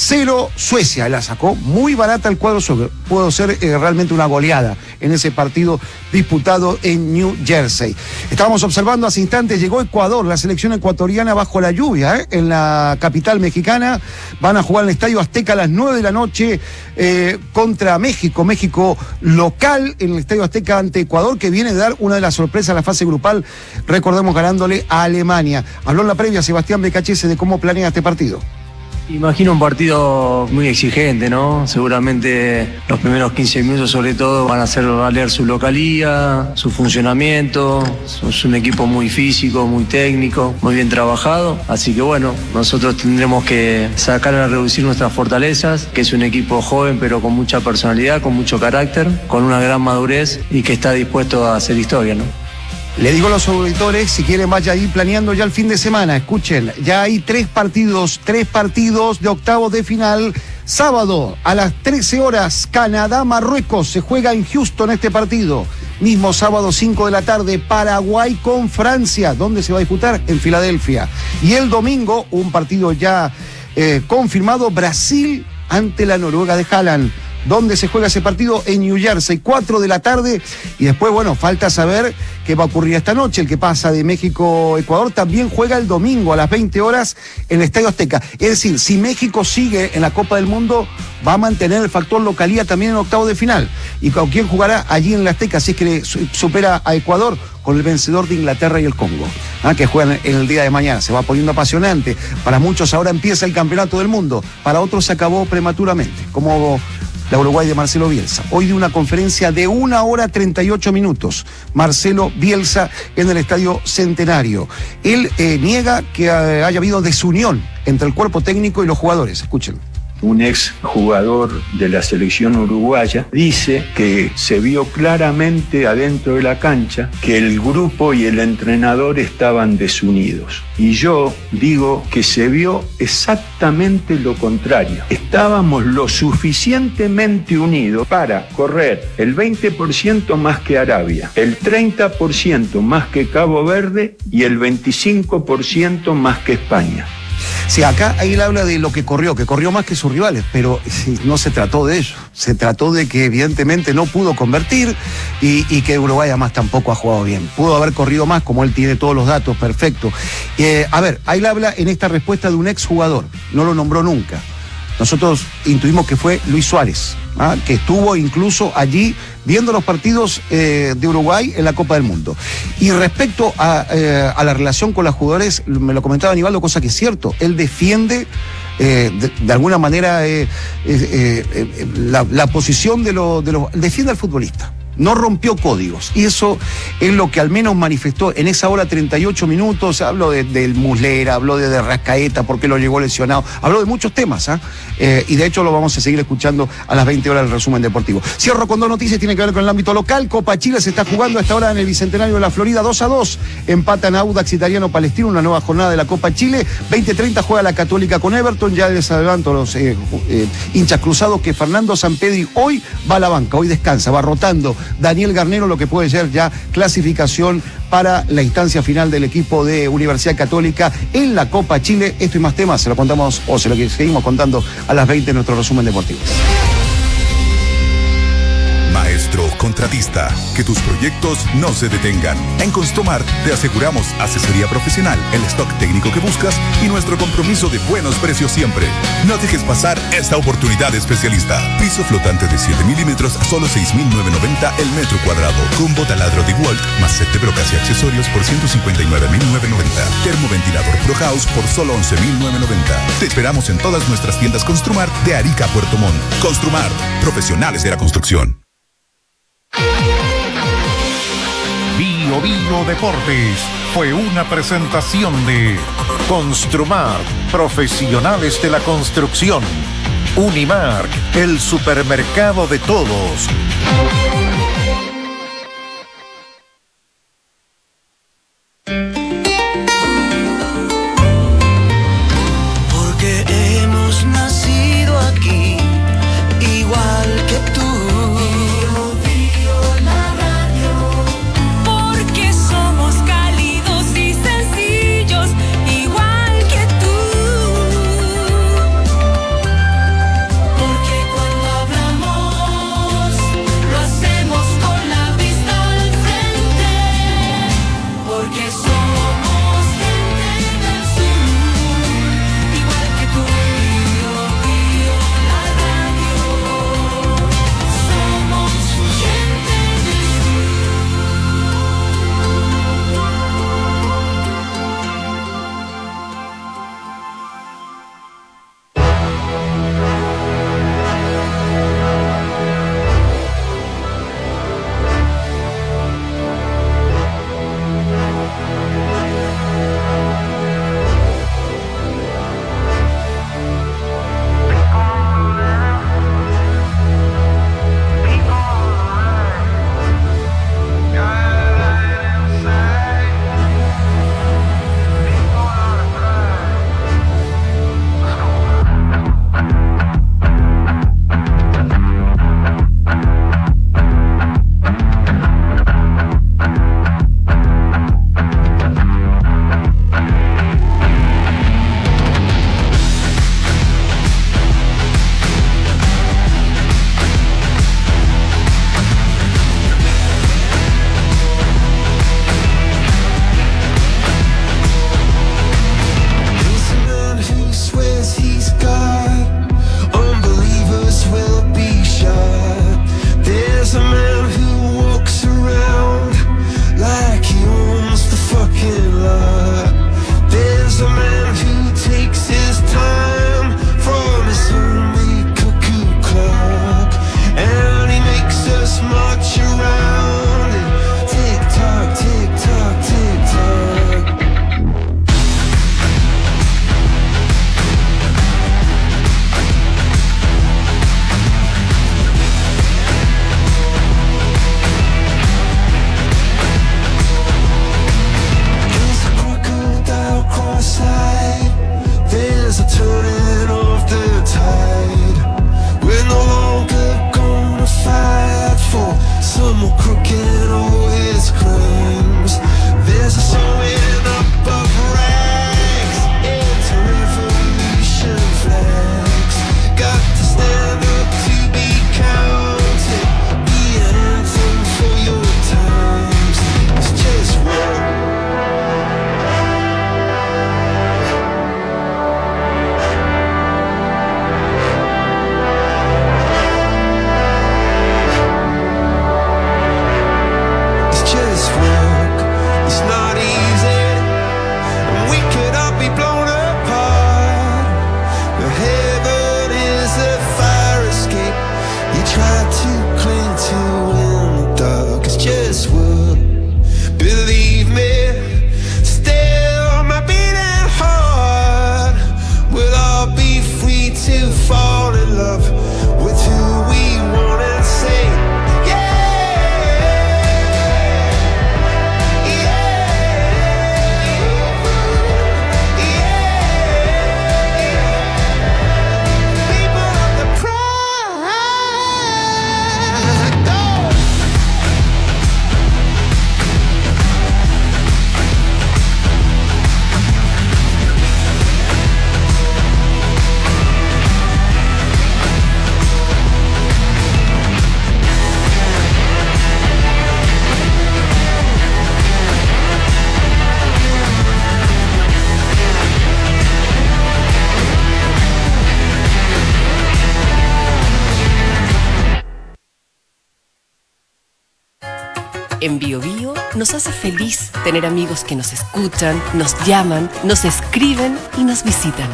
0 Suecia. La sacó muy barata el cuadro sueco. Pudo ser realmente una goleada en ese partido disputado en New Jersey. Estábamos observando hace instantes, llegó Ecuador, la selección ecuatoriana bajo la lluvia, en la capital mexicana. Van a jugar en el Estadio Azteca a las 9 de la noche contra México. México local en el Estadio Azteca ante Ecuador, que viene de dar una de las sorpresas a la fase grupal, recordemos, ganándole a Alemania. Habló en la previa Sebastián Becachese de cómo planea este partido. Imagino un partido muy exigente, ¿no? Seguramente los primeros 15 minutos sobre todo van a hacer valer su localía, su funcionamiento. Es un equipo muy físico, muy técnico, muy bien trabajado. Así que bueno, nosotros tendremos que sacar a reducir nuestras fortalezas, que es un equipo joven pero con mucha personalidad, con mucho carácter, con una gran madurez y que está dispuesto a hacer historia, ¿no? Le digo a los auditores, si quieren vaya ahí planeando ya el fin de semana. Escuchen, ya hay 3 partidos de octavos de final. Sábado a las 13 horas, Canadá-Marruecos. Se juega en Houston este partido. Mismo sábado, 5 de la tarde, Paraguay con Francia. ¿Dónde se va a disputar? En Filadelfia. Y el domingo, un partido ya confirmado, Brasil ante la Noruega de Haaland. ¿Dónde se juega ese partido? En New Jersey, 4 de la tarde. Y después, bueno, falta saber qué va a ocurrir esta noche. El que pasa de México-Ecuador también juega el domingo a las 20 horas en el Estadio Azteca. Es decir, si México sigue en la Copa del Mundo, va a mantener el factor localía también en octavos de final. ¿Y con quién jugará allí en el Azteca? Si es que le supera a Ecuador, con el vencedor de Inglaterra y el Congo, que juegan en el día de mañana. Se va poniendo apasionante. Para muchos ahora empieza el Campeonato del Mundo. Para otros se acabó prematuramente, como la Uruguay de Marcelo Bielsa. Hoy de una conferencia de 1 hora 38 minutos. Marcelo Bielsa en el Estadio Centenario. Él niega que haya habido desunión entre el cuerpo técnico y los jugadores. Escuchen. Un ex jugador de la selección uruguaya dice que se vio claramente adentro de la cancha que el grupo y el entrenador estaban desunidos. Y yo digo que se vio exactamente lo contrario. Estábamos lo suficientemente unidos para correr el 20% más que Arabia, el 30% más que Cabo Verde y el 25% más que España. Sí, acá él habla de lo que corrió más que sus rivales, pero sí, no se trató de ello. Se trató de que evidentemente no pudo convertir y que Uruguay además tampoco ha jugado bien. Pudo haber corrido más, como él tiene todos los datos, perfecto. A ver, ahí habla en esta respuesta de un exjugador, no lo nombró nunca. Nosotros intuimos que fue Luis Suárez, que estuvo incluso allí viendo los partidos de Uruguay en la Copa del Mundo. Y respecto a la relación con los jugadores, me lo comentaba Aníbaldo, cosa que es cierto, él defiende de alguna manera la posición de los defiende al futbolista. No rompió códigos, y eso es lo que al menos manifestó en esa hora 38 minutos. Habló del Muslera, habló de Rascaeta, porque lo llegó lesionado, habló de muchos temas, y de hecho lo vamos a seguir escuchando a las 20 horas del resumen deportivo. Cierro con 2 noticias, tiene que ver con el ámbito local. Copa Chile se está jugando a esta hora en el Bicentenario de la Florida, 2-2, empatan Audax Italiano Palestino, una nueva jornada de la Copa Chile. 20:30 juega la Católica con Everton. Ya les adelanto a los hinchas cruzados que Fernando Sampedri hoy va a la banca, hoy descansa, va rotando Daniel Garnero, lo que puede ser ya clasificación para la instancia final del equipo de Universidad Católica en la Copa Chile. Esto y más temas se lo contamos, o se lo seguimos contando a las 20 en nuestro resumen deportivo. Maestro contratista, que tus proyectos no se detengan. En Construmart te aseguramos asesoría profesional, el stock técnico que buscas y nuestro compromiso de buenos precios siempre. No dejes pasar esta oportunidad especialista. Piso flotante de 7 milímetros a solo 6.990 el metro cuadrado. Combo taladro de Walt más set de brocas y accesorios por 159.990. Termoventilador Pro House por solo 11.990. Te esperamos en todas nuestras tiendas Construmart de Arica a Puerto Montt. Construmart, profesionales de la construcción. Bio Bio Deportes fue una presentación de Construmar, profesionales de la construcción. Unimark, el supermercado de todos. Porque hemos nacido aquí, igual que tú. Porque somos cálidos y sencillos, igual que tú. Porque cuando hablamos, lo hacemos con la vista al frente. Porque somos gente del sur, igual que tú. Bio, la radio. Somos gente del En Bio Bio nos hace feliz tener amigos que nos escuchan, nos llaman, nos escriben y nos visitan.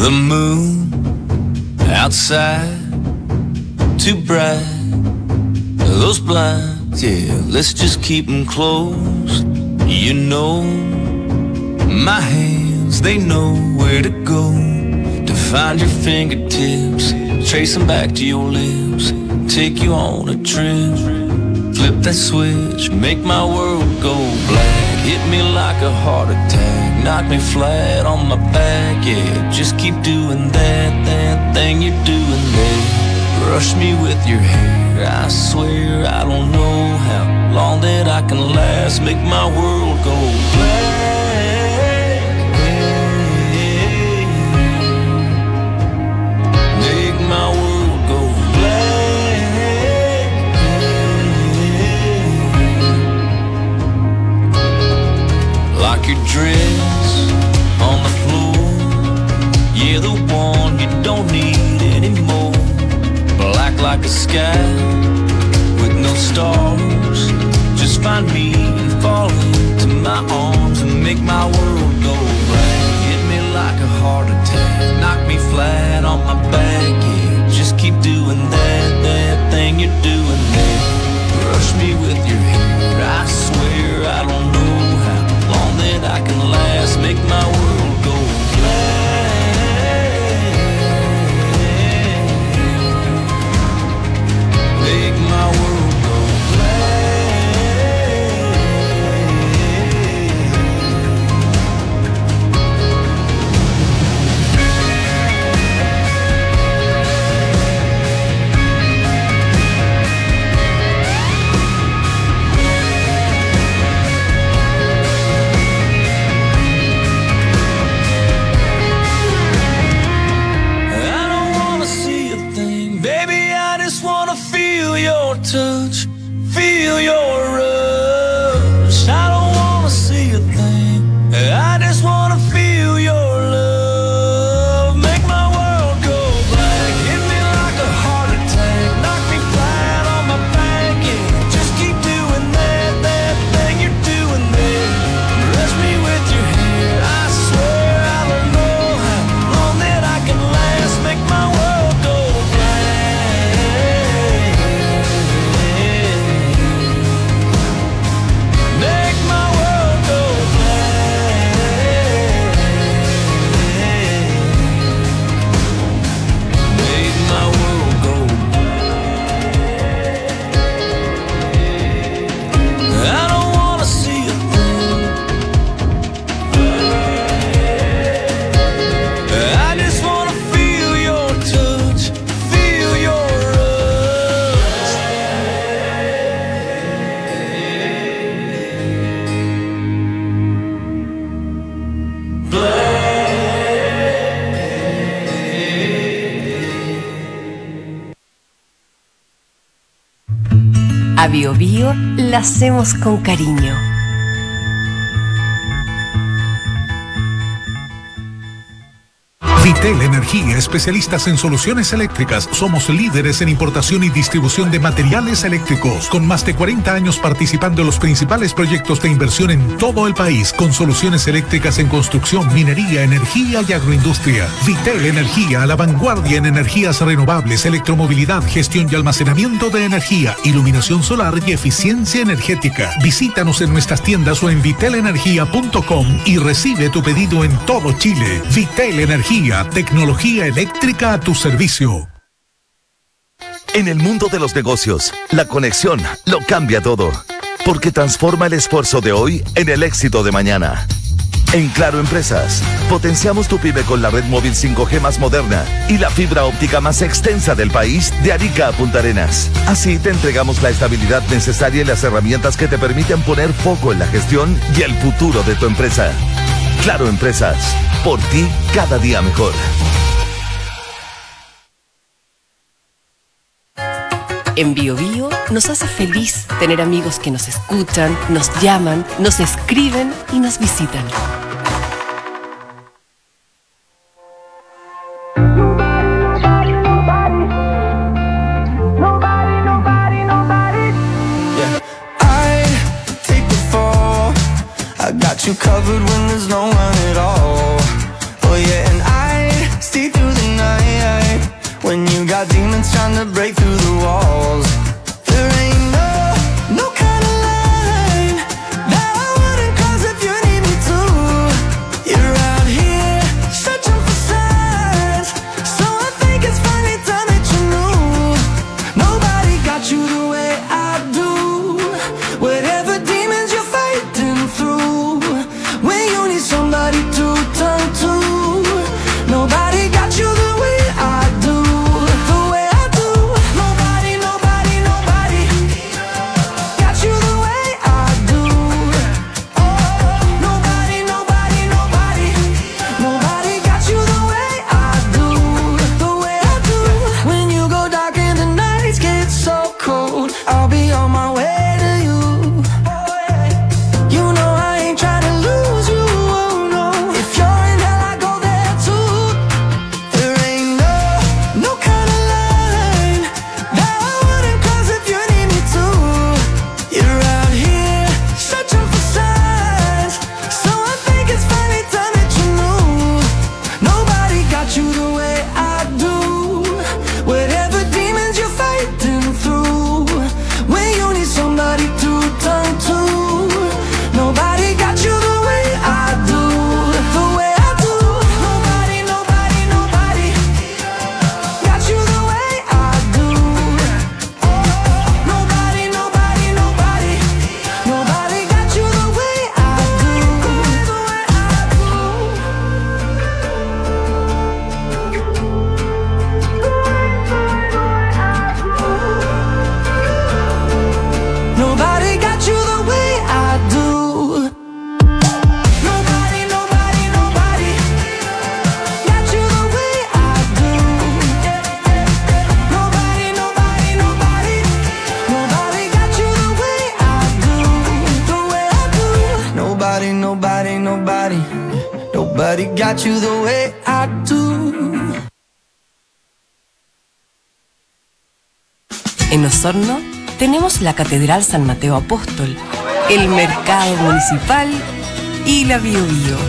The moon outside, too bright. Those blinds, yeah, let's just keep them closed. You know, my hands, they know where to go to find your fingertips, trace them back to your lips, take you on a trip. Flip that switch, make my world go black. Hit me like a heart attack, knock me flat on my back. Yeah, just keep doing that thing you're doing there. Brush me with your hair, I swear I don't know how long that I can last. Make my world go black. Make my world go black. Like your dress on the floor, yeah, the one you don't need anymore. Black like a sky with no stars. Just find me and fall into my arms and make my world go black. Hit me like a heart attack, knock me flat on my back. Yeah, just keep doing that thing you're doing there. Brush me with your hair, I swear I don't know how long that I can last. Make my world go black. Make my world go touch, feel your rush. I don't wanna see a thing, I just wanna feel your love. Make my world go black, hit me like a heart attack, knock me flat on my back. Yeah, just keep doing that thing you're doing there. Brush me with your hair, I swear I don't know how long that I can last. Make my world go black. A Bio Bio la hacemos con cariño. Vitel Energía, especialistas en soluciones eléctricas. Somos líderes en importación y distribución de materiales eléctricos, con más de 40 años participando en los principales proyectos de inversión en todo el país, con soluciones eléctricas en construcción, minería, energía y agroindustria. Vitel Energía, a la vanguardia en energías renovables, electromovilidad, gestión y almacenamiento de energía, iluminación solar y eficiencia energética. Visítanos en nuestras tiendas o en vitelenergia.com y recibe tu pedido en todo Chile. Vitel Energía, tecnología eléctrica a tu servicio. En el mundo de los negocios, la conexión lo cambia todo, porque transforma el esfuerzo de hoy en el éxito de mañana. En Claro Empresas, potenciamos tu pyme con la red móvil 5G más moderna y la fibra óptica más extensa del país, de Arica a Punta Arenas. Así te entregamos la estabilidad necesaria y las herramientas que te permiten poner foco en la gestión y el futuro de tu empresa. Claro Empresas, por ti cada día mejor. En Bio Bio nos hace feliz tener amigos que nos escuchan, nos llaman, nos escriben y nos visitan. You covered when there's no one at all. Oh yeah, and I'd steal nobody got you the way I do. En Osorno tenemos la Catedral San Mateo Apóstol, el Mercado Municipal y la Bio Bio.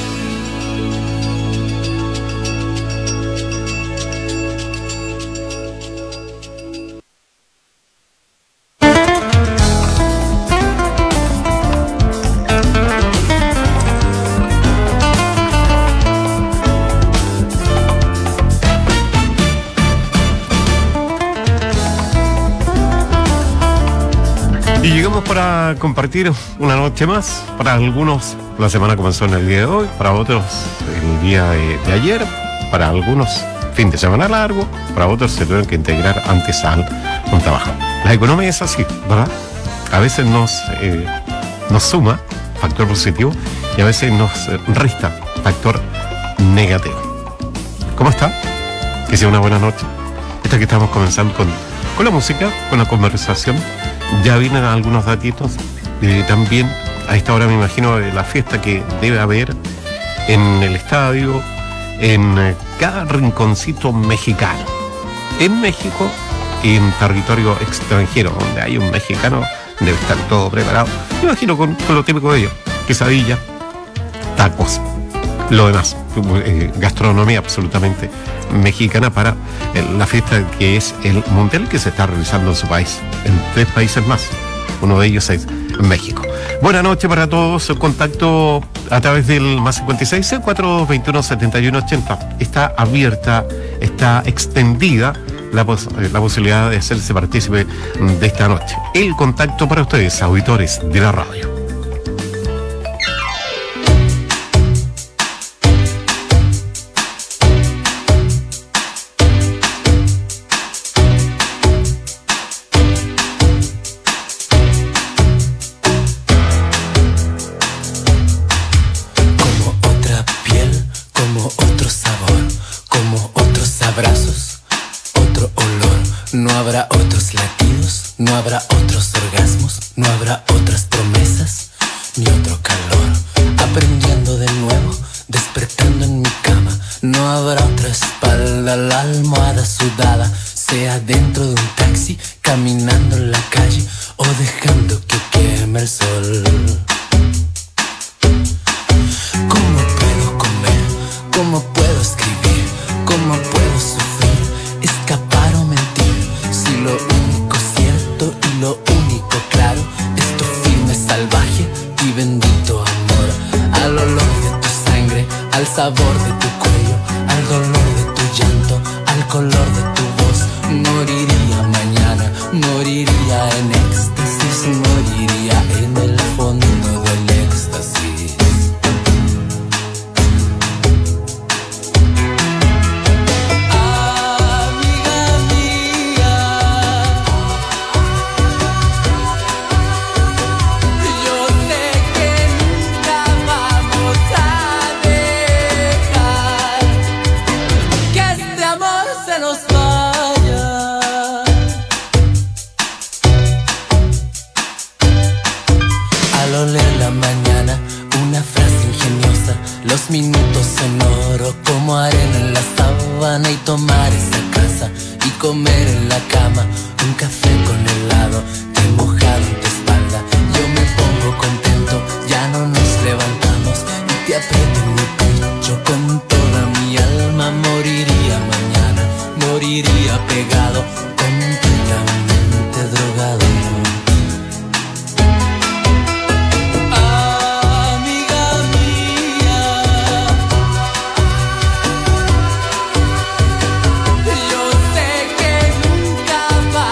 Y llegamos para compartir una noche más. Para algunos la semana comenzó en el día de hoy, para otros el día de ayer, para algunos fin de semana largo, para otros se tuvieron que integrar antes a un trabajo. La economía es así, ¿verdad? A veces nos suma, factor positivo, y a veces nos resta, factor negativo. ¿Cómo está? Que sea una buena noche. Esta que estamos comenzando con la música, con la conversación. Ya vienen algunos datitos. También a esta hora me imagino la fiesta que debe haber en el estadio, en cada rinconcito mexicano. En México y en territorio extranjero, donde hay un mexicano, debe estar todo preparado. Me imagino con lo típico de ellos: quesadilla, tacos, lo demás. Gastronomía absolutamente mexicana para la fiesta que es el Mundial, que se está realizando en su país, en 3 países más. Uno de ellos es México. Buenas noches para todos. El contacto a través del +56 421 7180. Está abierta, está extendida la posibilidad de hacerse partícipe de esta noche. El contacto para ustedes, auditores de la radio. No habrá otros latidos, no habrá otros orgasmos, no habrá otras promesas, ni otro calor. Aprendiendo de nuevo, despertando en mi cama. No habrá otra espalda, la almohada sudada, sea dentro de un taxi, caminando en la calle o dejando que queme el sol. ¿Cómo puedo comer? ¿Cómo puedo escribir? ¿Cómo puedo sufrir? Escapar o mentir. Si lo único cierto y lo único claro es tu firme, salvaje y bendito amor. Al olor de tu sangre, al sabor de tu cuello, al dolor de tu llanto, al color de tu voz. Moriría mañana, moriría en éxtasis, moriría en el fondo del éxtasis. Los minutos en oro como arena en la sábana, y tomar esa casa y comer en la cama un café con helado, te mojado en tu espalda. Yo me pongo contento, ya no nos levantamos y te aprieto en mi pecho con toda mi alma. Moriría mañana, moriría pegado, completamente drogado. Yo sé que nunca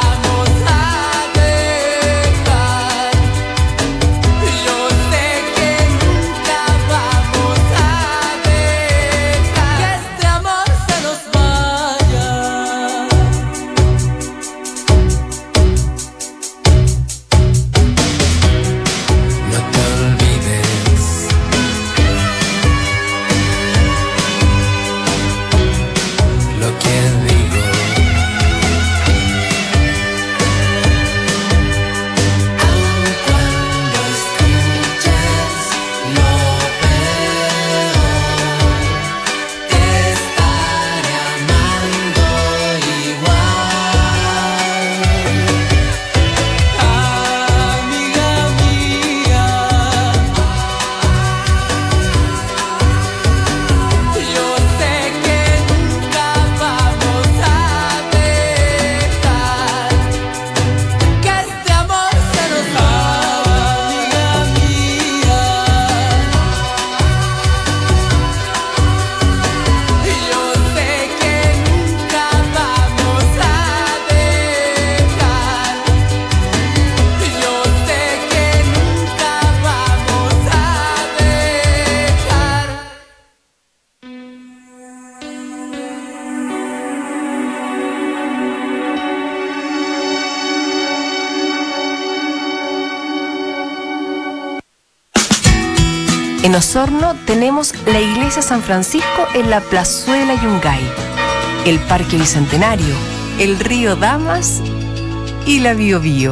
En Osorno tenemos la Iglesia San Francisco en la Plazuela Yungay, el Parque Bicentenario, el río Damas y la Biobío.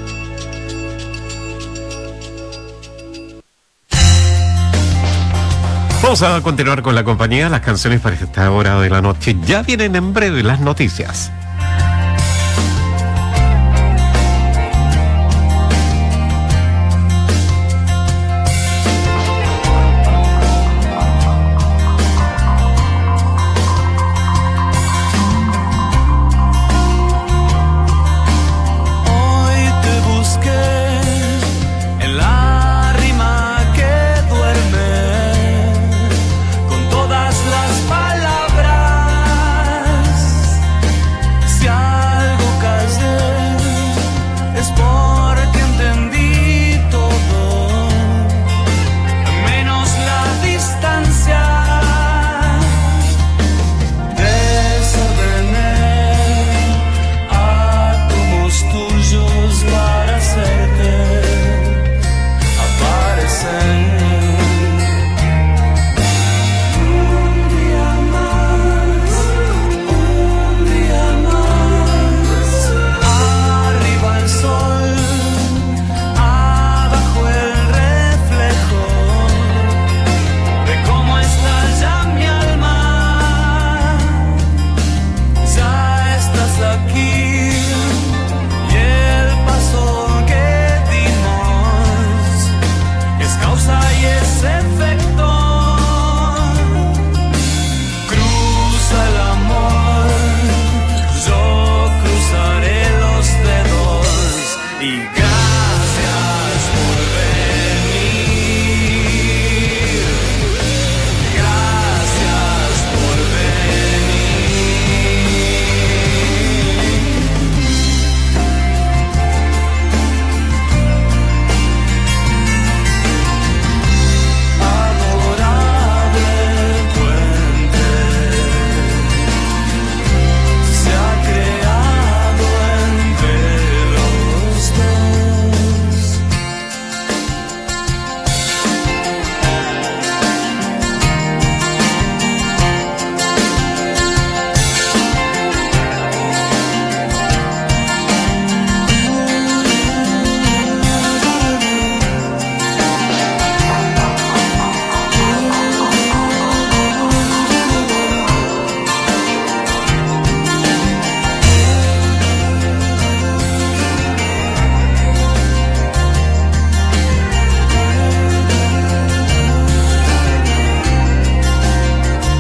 Vamos a continuar con la compañía. Las canciones para esta hora de la noche ya vienen en breve, las noticias. Y